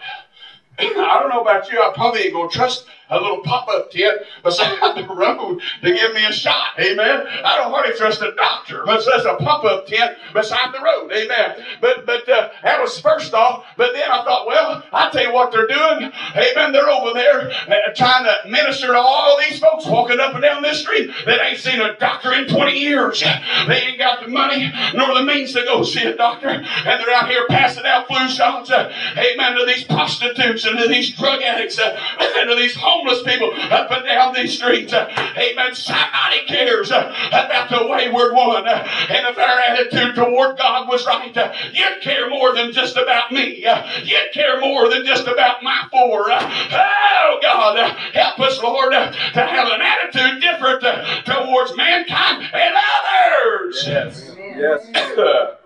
I don't know about you, I probably ain't going to trust a little pop-up tent beside the road to give me a shot, amen. I don't hardly trust a doctor, much less a pop-up tent beside the road, amen. But that was first off. But then I thought, well, I tell you what they're doing, amen. They're over there trying to minister to all these folks walking up and down this street that ain't seen a doctor in 20 years. They ain't got the money nor the means to go see a doctor, and they're out here passing out flu shots, amen, to these prostitutes and to these drug addicts and to these homeless people up and down these streets. Amen. Somebody cares about the wayward one. And if our attitude toward God was right, you'd care more than just about me. You'd care more than just about my four. Oh, God, help us, Lord, to have an attitude different towards mankind and others. Yes. Yes.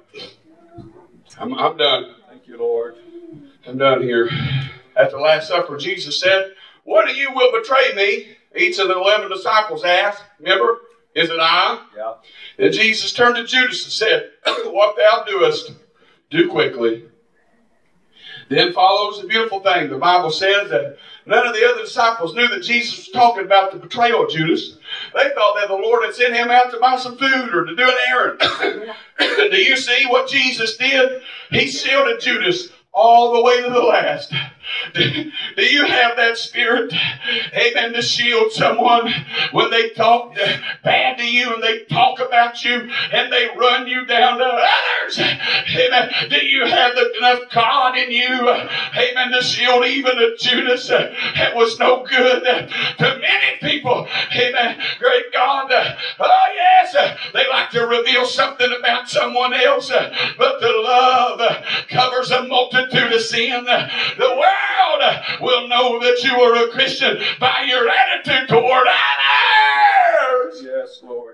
I'm done. Thank you, Lord. I'm done here. At the Last Supper, Jesus said, "One of you will betray me." Each of the 11 disciples asked, remember, "Is it I?" Yeah. Then Jesus turned to Judas and said, "What thou doest, do quickly." Then follows the beautiful thing. The Bible says that none of the other disciples knew that Jesus was talking about the betrayal of Judas. They thought that the Lord had sent him out to buy some food or to do an errand. Do you see what Jesus did? He shielded Judas all the way to the last. Do you have that spirit, amen, to shield someone when they talk bad to you and they talk about you and they run you down to others? Amen. Do you have enough God in you, amen, to shield even a Judas that was no good to many people? Amen. Great God. Oh, yes, they like to reveal something about someone else, but the love covers a multitude of sin. The world will know that you are a Christian by your attitude toward others. Yes, Lord.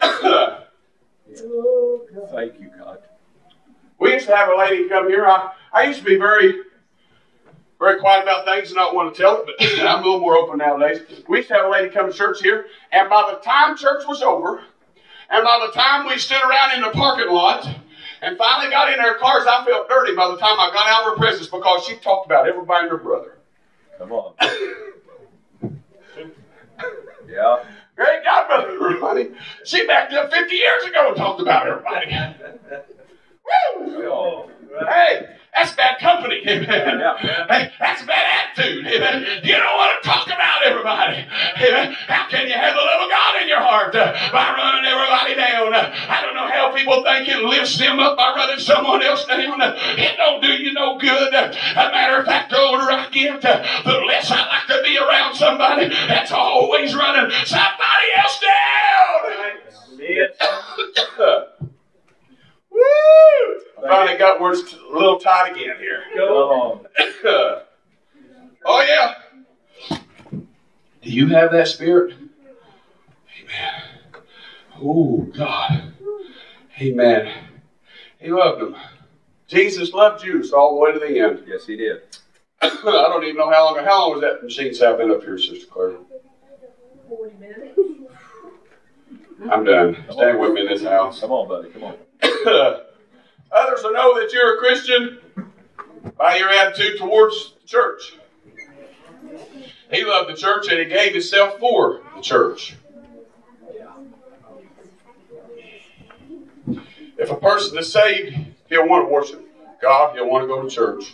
Thank you, God. We used to have a lady come here. I used to be very, very quiet about things and not want to tell it, but I'm a little more open nowadays. We used to have a lady come to church here, and by the time church was over, and by the time we stood around in the parking lot, and finally got in our cars, I felt dirty by the time I got out of her presence because she talked about everybody and her brother. Come on. Yeah. Great God, Brother Ronnie. She backed up 50 years ago and talked about everybody. Woo! Oh. Hey, that's bad company. Amen. Yeah. Hey, that's bad attitude. Amen. You don't want to talk about everybody. Amen. How can you have the love of God in your heart by running everybody down? I don't know how people think it lifts them up by running someone else down. It don't do you no good. As a matter of fact, the older I get, the less I like to be around somebody that's always running somebody else down. Woo! I finally got where it's a little tight again here. Go on. Oh, yeah. Do you have that spirit? Amen. Oh, God. Amen. He loved them. Jesus loved Judas all the way to the end. Yes, he did. I don't even know how long was that machine have been up here, Sister Claire? 40 minutes. I'm done. Stay with me in this house. Come on, buddy. Come on. Others will know that you're a Christian by your attitude towards the church. He loved the church and he gave himself for the church. If a person is saved, he'll want to worship God. He'll want to go to church.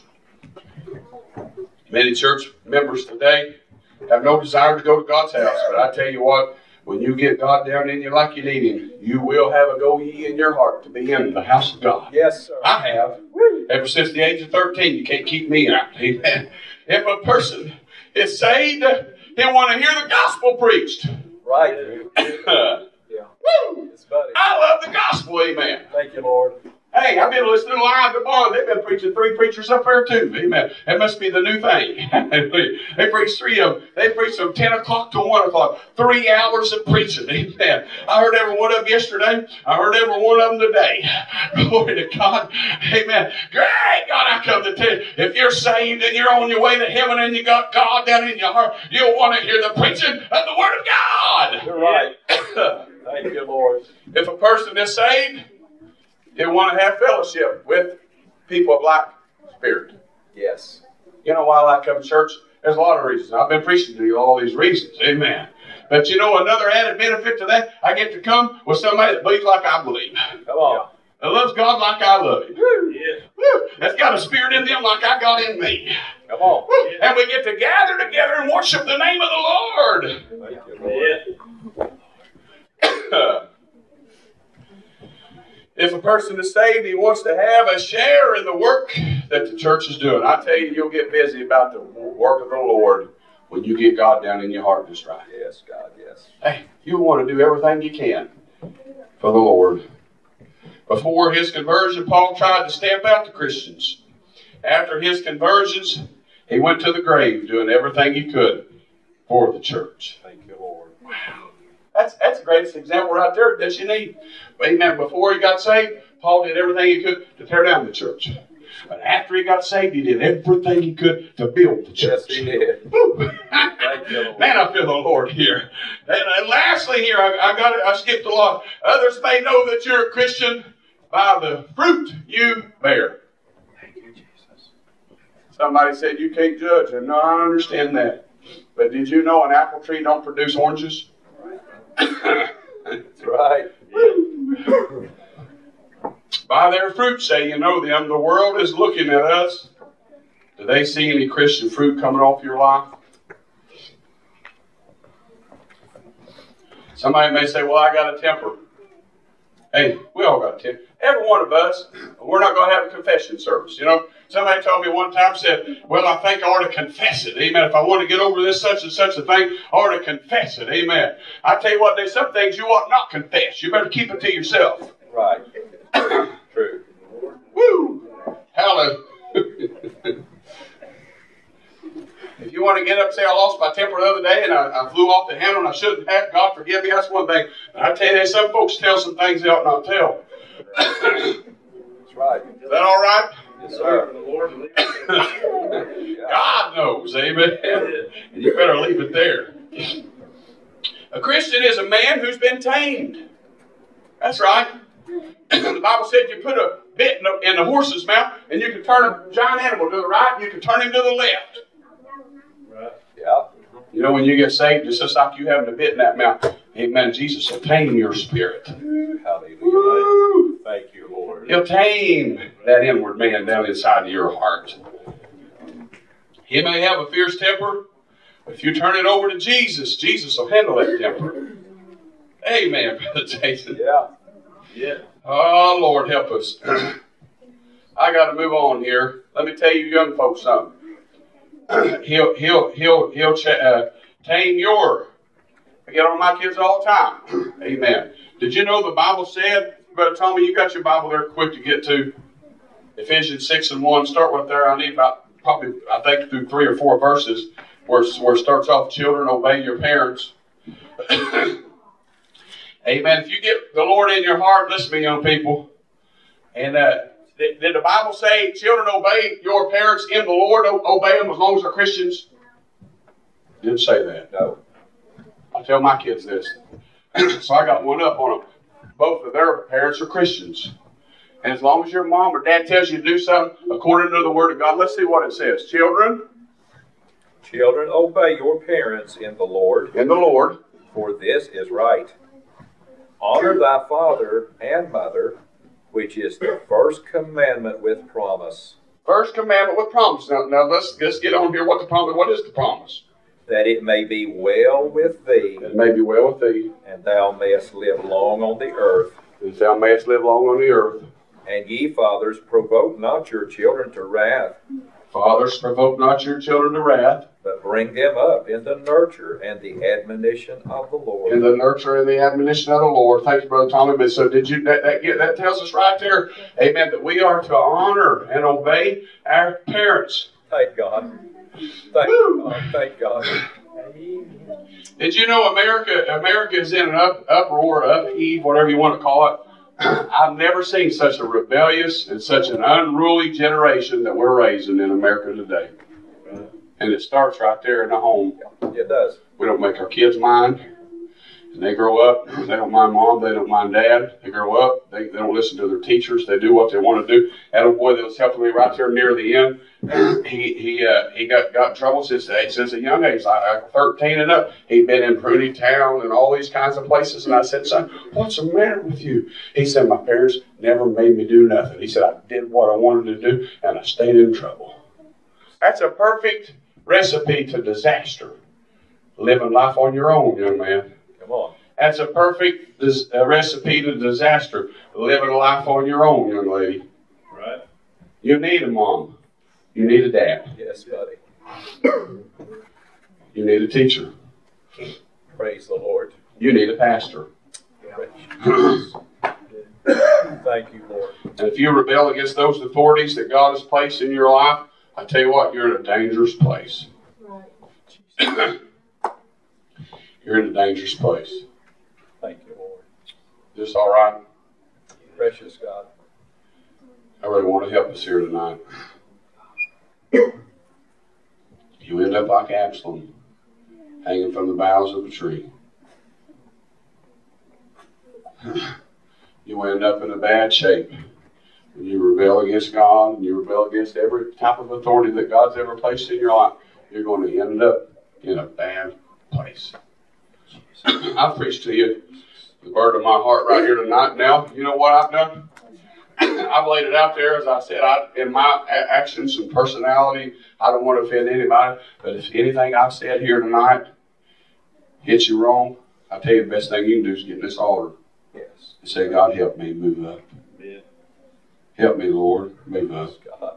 Many church members today have no desire to go to God's house. But I tell you what, when you get God down in you like you need Him, you will have a go ye in your heart to be in the house of God. Yes, sir. I have. Ever since the age of 13, you can't keep me out. Amen. If a person is saved, he'll want to hear the gospel preached. Right. Yeah. Woo! Yes, buddy. I love the gospel. Amen. Thank you, Lord. Hey, I've been listening live to Barn. They've been preaching 3 preachers up there too. Amen. That must be the new thing. They preach 3 of them. They preach from 10 o'clock to 1 o'clock. 3 hours of preaching. Amen. I heard every one of them yesterday. I heard every one of them today. Glory to God. Amen. Great God, I come to tell you, if you're saved and you're on your way to heaven and you got God down in your heart, you'll want to hear the preaching of the Word of God. You're right. Thank you, Lord. If a person is saved, he'll want to have fellowship with people of like spirit. Yes. You know why I like coming to church? There's a lot of reasons. I've been preaching to you all these reasons. Amen. But you know another added benefit to that? I get to come with somebody that believes like I believe. Come on. That loves God like I love Him. Yeah. Woo. That's got a spirit in them like I got in me. Come on. Woo. And we get to gather together and worship the name of the Lord. Thank you, Lord. If a person is saved, he wants to have a share in the work that the church is doing. I tell you, you'll get busy about the work of the Lord when you get God down in your heart just right. Yes, God, yes. Hey, you want to do everything you can for the Lord. Before his conversion, Paul tried to stamp out the Christians. After his conversions, he went to the grave doing everything he could for the church. Thank you, Lord. Wow. That's the greatest example right there that you need. Amen. Before he got saved, Paul did everything he could to tear down the church. But after he got saved, he did everything he could to build the church. Yes, he did. Thank you, Lord. Man, I feel the Lord here. And lastly here, I skipped a lot. Others may know that you're a Christian by the fruit you bear. Thank you, Jesus. Somebody said you can't judge, and no, I understand that. But did you know an apple tree don't produce oranges? That's right. By their fruit say you know them. The world is looking at us. Do they see any Christian fruit coming off your life? Somebody may say, well, I got a temper. Hey, we all got a temper. Every one of us, we're not going to have a confession service. You know, somebody told me one time, said, well, I think I ought to confess it. Amen. If I want to get over this such and such a thing, I ought to confess it. Amen. I tell you what, there's some things you ought not confess. You better keep it to yourself. Right. True. Woo! Hallelujah. If you want to get up and say, I lost my temper the other day and I flew off the handle and I shouldn't have, God forgive me, that's one thing. But I tell you, there's some folks tell some things they ought not tell. That's right. Is that all right? Yes, sir. God knows, amen. And you better leave it there. A Christian is a man who's been tamed. That's right. The Bible said you put a bit in the horse's mouth and you can turn a giant animal to the right and you can turn him to the left. Right. Yeah. You know, when you get saved, it's just like you having a bit in that mouth. Amen. Jesus will tame your spirit. Hallelujah. Woo. Thank you, Lord. He'll tame that inward man down inside of your heart. He may have a fierce temper, but if you turn it over to Jesus, Jesus will handle that temper. Amen, Brother Jason. Yeah. Yeah. Oh, Lord, help us. I got to move on here. Let me tell you young folks something. He'll tame your. I get on my kids all the time. Amen. Did you know the Bible said, Brother Tommy, you got your Bible there quick to get to? Ephesians 6:1. Start with there. I need about probably, I think, through 3 or 4 verses where it starts off, children, obey your parents. Amen. If you get the Lord in your heart, listen to me, young people. And did the Bible say, children, obey your parents in the Lord, obey them as long as they're Christians? It didn't say that. No. I tell my kids this. So I got one up on them. Both of their parents are Christians. And as long as your mom or dad tells you to do something according to the Word of God, let's see what it says. Children, obey your parents in the Lord. In the Lord. For this is right. Honor thy father and mother, which is the first commandment with promise. First commandment with promise. Now let's get on here. What is the promise? That it may be well with thee. It may be well with thee. And thou mayest live long on the earth. And thou mayest live long on the earth. And ye fathers, provoke not your children to wrath. Fathers, provoke not your children to wrath. But bring them up in the nurture and the admonition of the Lord. In the nurture and the admonition of the Lord. Thank you, Brother Tommy. But so did you? That tells us right there, amen, that we are to honor and obey our parents. Thank God. Thank God. Thank God. Did you know America is in an uproar, upheave, whatever you want to call it? I've never seen such a rebellious and such an unruly generation that we're raising in America today. And it starts right there in the home. It does. We don't make our kids mind. And they grow up. They don't mind mom. They don't mind dad. They grow up. They don't listen to their teachers. They do what they want to do. That old boy that was helping me right there near the end, he got in trouble since a young age, like 13 and up. He'd been in Pruny Town and all these kinds of places. And I said, son, what's the matter with you? He said, my parents never made me do nothing. He said, I did what I wanted to do, and I stayed in trouble. That's a perfect recipe to disaster. Living life on your own, young man. Come on. That's a perfect recipe to disaster. Living a life on your own, young lady. Right. You need a mom. You need a dad. Yes, buddy. You need a teacher. Praise the Lord. You need a pastor. Thank you, Lord. And if you rebel against those authorities that God has placed in your life, I tell you what, you're in a dangerous place. Right. You're in a dangerous place. Thank you, Lord. Is this all right? Precious God. I really want to help us here tonight. You end up like Absalom, hanging from the boughs of a tree. You end up in a bad shape, and you rebel against God, and you rebel against every type of authority that God's ever placed in your life, you're going to end up in a bad place. I've preached to you the burden of my heart right here tonight. Now, you know what I've done? I've laid it out there, as I said, in my actions and personality, I don't want to offend anybody, but if anything I've said here tonight hits you wrong, I tell you the best thing you can do is get in this altar. Yes. And say, God, help me move up. Amen. Help me, Lord, move up. God.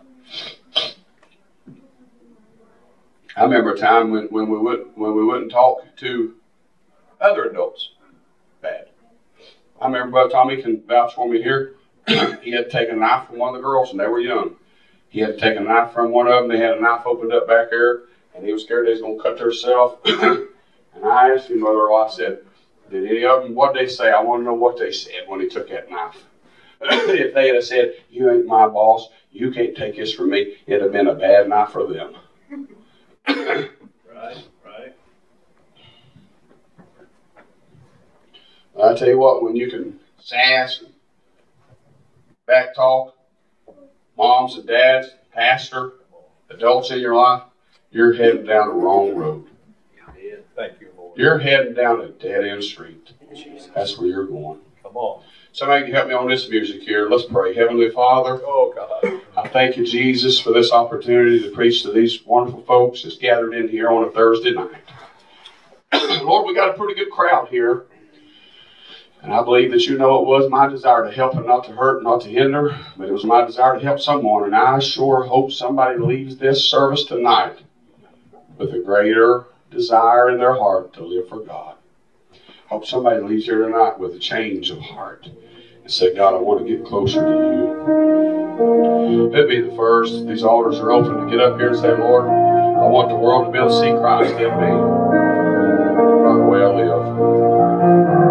I remember a time when we wouldn't talk to other adults bad. I remember Brother Tommy can vouch for me here. He had taken a knife from one of the girls, and they were young. He had taken a knife from one of them. They had a knife opened up back there, and he was scared they was going to cut themselves. And I asked him, I said, did any of them, what did they say? I want to know what they said when he took that knife. If they had said, you ain't my boss, you can't take this from me, it'd have been a bad night for them. Right. I tell you what, when you can sass and back talk, moms and dads, pastor, adults in your life, you're heading down the wrong road. Thank you, Lord. You're heading down a dead-end street. That's where you're going. Come on. Somebody can help me on this music here. Let's pray. Heavenly Father, Oh, God. I thank you, Jesus, for this opportunity to preach to these wonderful folks that's gathered in here on a Thursday night. Lord, we got a pretty good crowd here. And I believe that you know it was my desire to help and not to hurt, not to hinder, but it was my desire to help someone. And I sure hope somebody leaves this service tonight with a greater desire in their heart to live for God. Hope somebody leaves here tonight with a change of heart and say, God, I want to get closer to you. It'll be the first. These altars are open to get up here and say, Lord, I want the world to be able to see Christ in me by the way I live.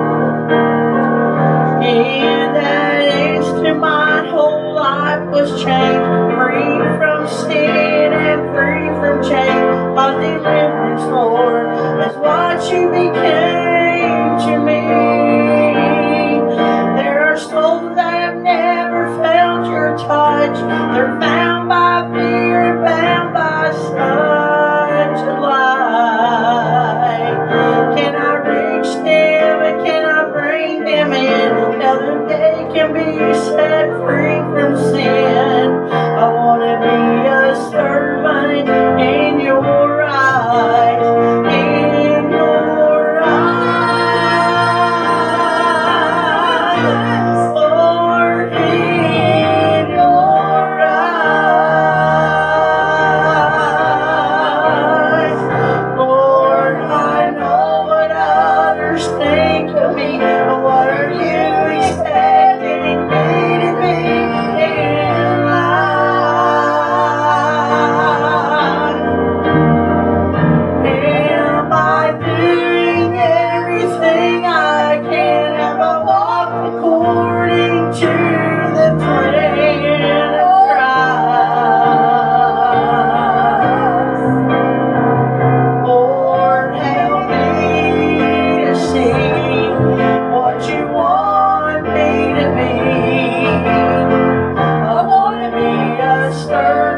And that instant my whole life was changed.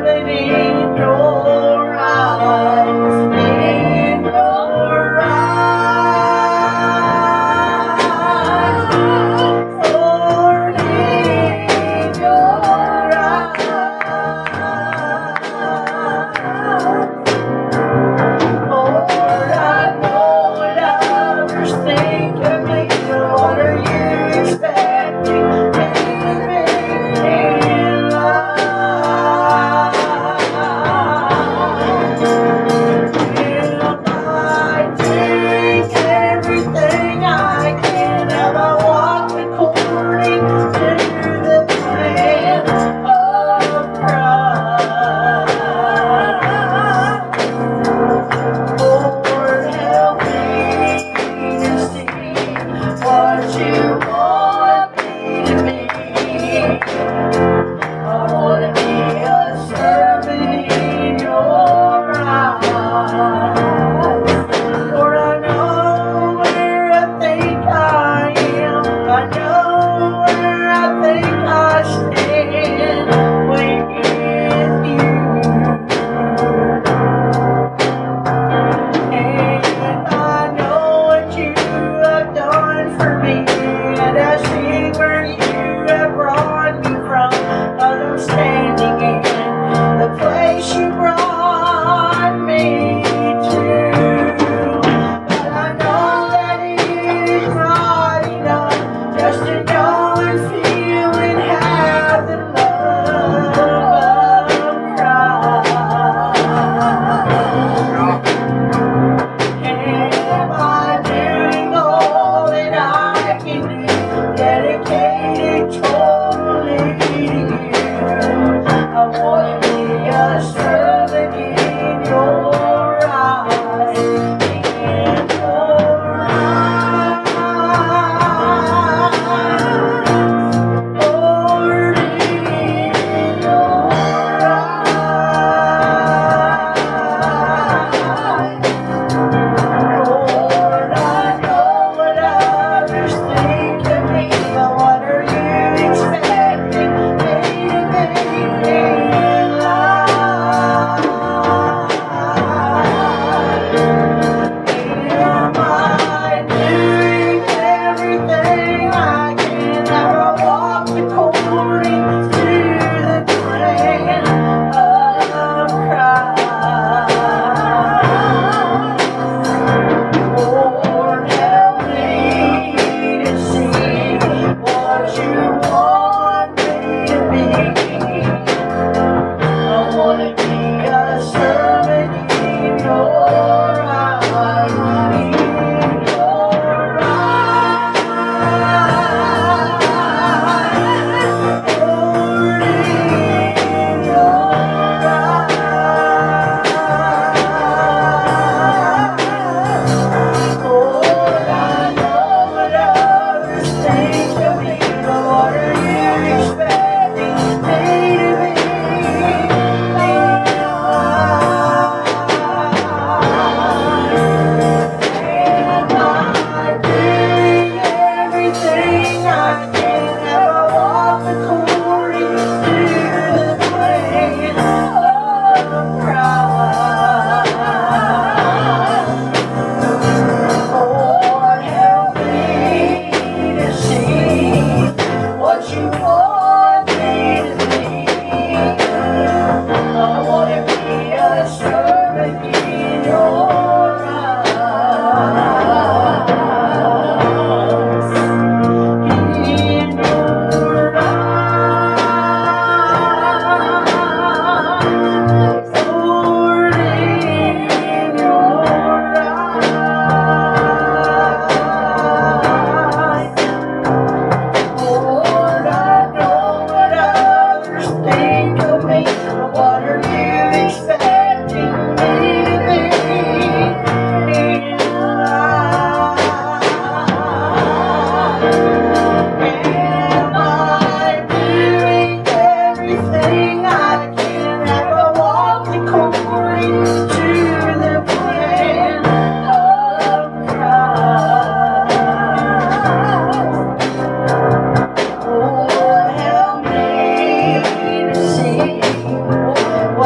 servant in your eyes, in your eyes, Lord, in your eyes. Lord, I know what others think of me. What are you expecting? Maybe in life. If I take everything I can, have I walked according to the plan of Christ? Lord, help me to see what you want me to be. I want to be a servant in your eyes. Lord, I know where I think I am. I know where I think I stand with you. And I know what you have done for me, and I see where you have brought me from. I'm standing in the place you brought me to. But I know that it is not enough just to know and feel and have the love of Christ. Am I doing all that I can do, dedicated totally to you? I want to be a servant in your eyes, in your eyes. Lord, in your eyes. Lord, I know what others think of me, but what are you expecting me to be in life?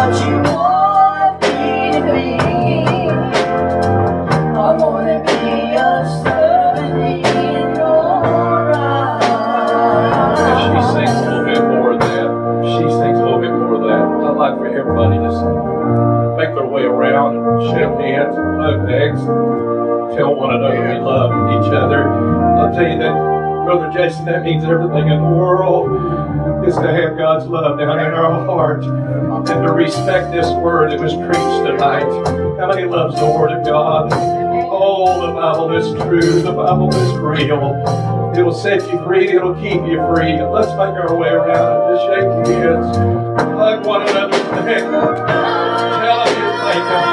what you want me to be. I wanna be a servant in your eyes. She sings a little bit more of that. She sings a little bit more of that. I'd like for everybody to just make their way around and shake hands, hug necks, tell one another we love each other. I'll tell you that, Brother Jason, that means everything in the world is to have God's love down in our heart and to respect this word that was preached tonight. How many loves the Word of God? Oh, the Bible is true. The Bible is real. It'll set you free. It'll keep you free. Let's make our way around and just shake hands. Hug one another's neck. Tell them you thank them.